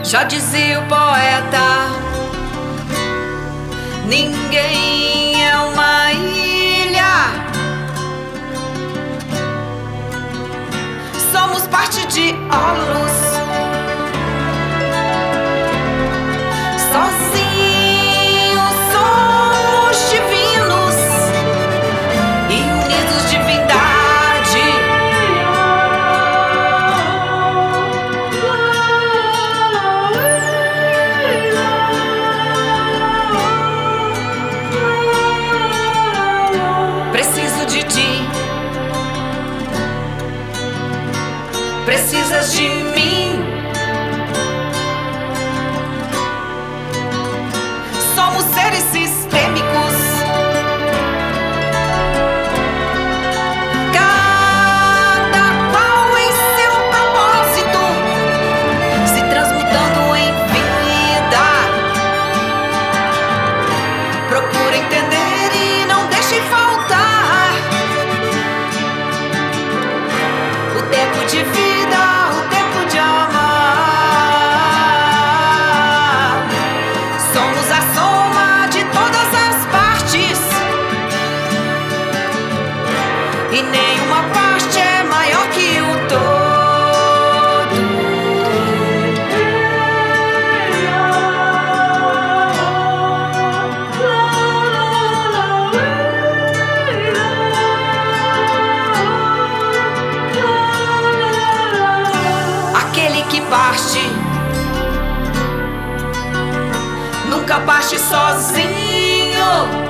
Já dizia o poeta: ninguém é uma ilha. Somos parte de Olos. Sozinhos somos divinos e unidos divindade. Preciso de ti, precisas de mim. Somos seres sistêmicos, cada qual em seu propósito, se transmutando em vida. Procura entender e não deixe faltar o tempo de vida, o tempo de amar. Somos a soma de todas as partes e nenhuma parte é maior que o todo. Aquele que parte nunca parte sozinho.